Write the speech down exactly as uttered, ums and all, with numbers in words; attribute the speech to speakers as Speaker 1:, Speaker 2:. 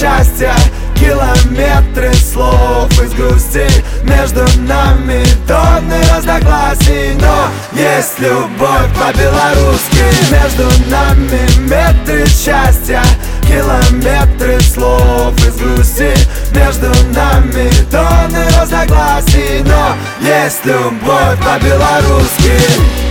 Speaker 1: счастья, километры слов из грусти. Между нами тонны разногласий, но есть любовь по-белорусски. Между нами метры счастья, километры слов из грусти. Между нами тонны разногласий, но есть любовь по-белорусски.